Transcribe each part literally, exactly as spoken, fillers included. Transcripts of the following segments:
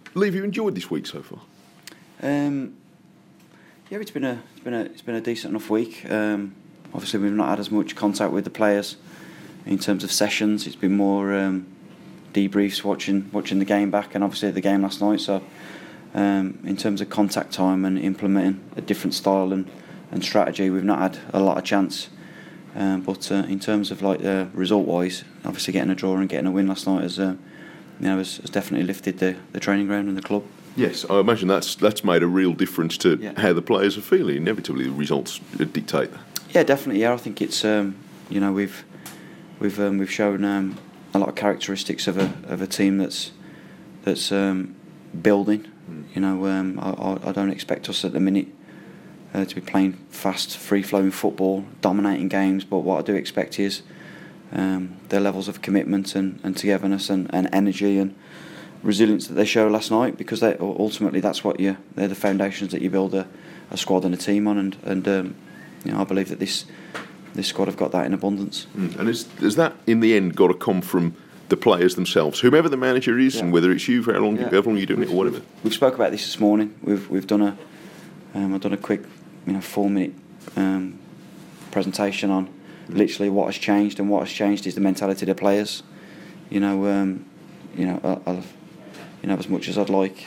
Lee, have you enjoyed this week so far? Um, yeah, it's been a it's been a it's been a decent enough week. Um, obviously, we've not had as much contact with the players in terms of sessions. It's been more um, debriefs, watching watching the game back, and obviously the game last night. So, um, in terms of contact time and implementing a different style and, and strategy, we've not had a lot of chance. Um, but uh, in terms of like uh, result-wise, obviously getting a draw and getting a win last night has, uh, you know, has, has definitely lifted the, the training ground and the club. Yes, I imagine that's that's made a real difference to yeah. how the players are feeling. Inevitably, the results dictate that. Yeah, definitely. Yeah, I think it's um, you know we've we've um, we've shown um, a lot of characteristics of a of a team that's that's um, building. Mm. You know, um, I, I don't expect us at the minute uh, to be playing fast, free-flowing football, dominating games. But what I do expect is um, their levels of commitment and, and togetherness and, and energy and resilience that they showed last night, because they, ultimately that's what you they're the foundations that you build a, a squad and a team on, and and um, you know I believe that this this squad have got that in abundance. Mm. And is, is that in the end got to come from the players themselves, whomever the manager is, yeah. and whether it's you for how long, yeah. how long you're doing we've, it or whatever. We've spoke about this this morning. We've we've done a um, I've done a quick you know four minute um, presentation on mm. literally what has changed, and what has changed is the mentality of the players. You know um, you know I, I've, You know, as much as I'd like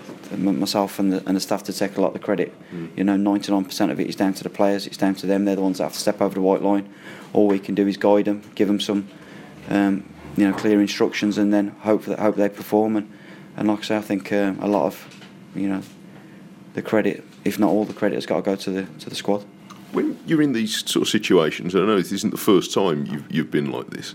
myself and the, and the staff to take a lot of the credit, mm. you know, ninety-nine percent of it is down to the players. It's down to them. They're the ones that have to step over the white line. All we can do is guide them, give them some, um, you know, clear instructions, and then hope that hope they perform. And, and like I say, I think um, a lot of, you know, the credit, if not all the credit, has got to go to the to the squad. When you're in these sort of situations, and I know this isn't the first time you've you've been like this,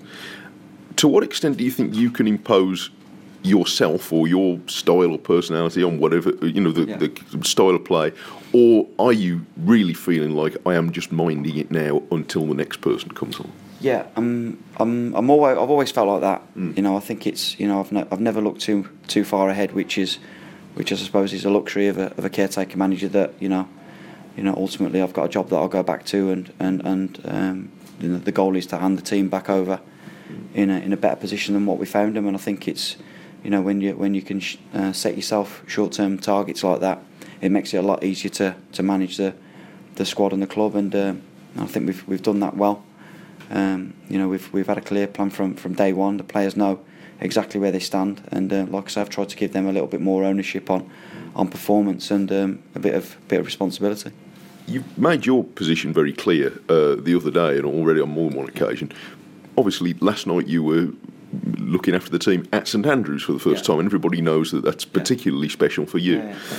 to what extent do you think you can impose yourself or your style or personality on whatever, you know, the, yeah. the style of play, or are you really feeling like I am just minding it now until the next person comes on? Yeah, I'm. I'm. I'm always. I've always felt like that. Mm. You know, I think it's. You know, I've. Ne- I've never looked too too far ahead, which is, which I suppose is a luxury of a of a caretaker manager. That you know, you know, ultimately I've got a job that I'll go back to, and and and um, you know, the goal is to hand the team back over mm. in a in a better position than what we found them, and I think it's. You know, when you when you can sh- uh, set yourself short-term targets like that, it makes it a lot easier to, to manage the the squad and the club, and uh, I think we've we've done that well. Um, you know, we've we've had a clear plan from, from day one. The players know exactly where they stand, and uh, like I said, I've tried to give them a little bit more ownership on, on performance and um, a bit of bit of responsibility. You've made your position very clear uh, the other day, and already on more than one occasion. Obviously, last night you were looking after the team at St Andrews for the first yeah. time, and everybody knows that that's particularly yeah. special for you. Yeah, yeah.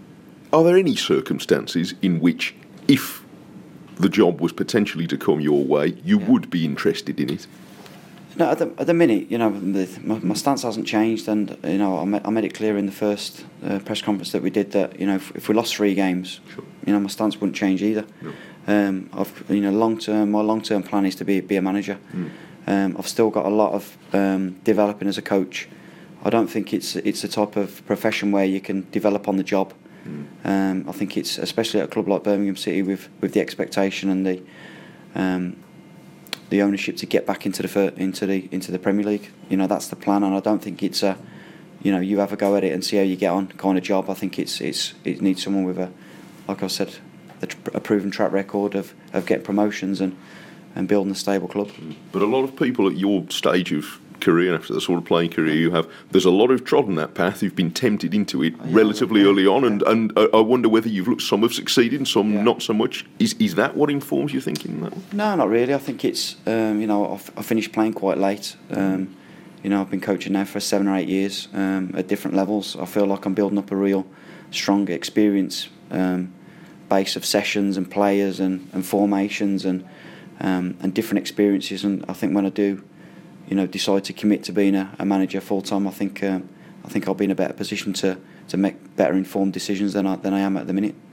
Are there any circumstances in which, if the job was potentially to come your way, you yeah. would be interested in it? No, at the, at the minute, you know, the, my, my stance hasn't changed, and you know, I made, I made it clear in the first uh, press conference that we did that, you know, if, if we lost three games, sure. you know, my stance wouldn't change either. No. Um, I've, you know, long term, my long term plan is to be be a manager. Mm. Um, I've still got a lot of um, developing as a coach. I don't think it's it's a type of profession where you can develop on the job. Mm. Um, I think it's, especially at a club like Birmingham City, with, with the expectation and the um, the ownership to get back into the into the into the Premier League. You know, that's the plan, and I don't think it's a, you know, you have a go at it and see how you get on kind of job. I think it's it's it needs someone with a, like I said, a, a proven track record of, of getting promotions and. and building a stable club. But a lot of people at your stage of career, after the sort of playing career you have, there's a lot who've trodden that path, who've been tempted into it oh, yeah, relatively yeah, early on, yeah. and, and uh, I wonder whether you've looked, some have succeeded and some yeah. not so much. Is is that what informs your thinking? That one? No, not really. I think it's, um, you know, I've, I finished playing quite late. Um, you know, I've been coaching now for seven or eight years um, at different levels. I feel like I'm building up a real strong experience um, base of sessions and players and, and formations and Um, and different experiences, and I think when I do, you know, decide to commit to being a, a manager full time, I think um, I think I'll be in a better position to, to make better informed decisions than I than I am at the minute.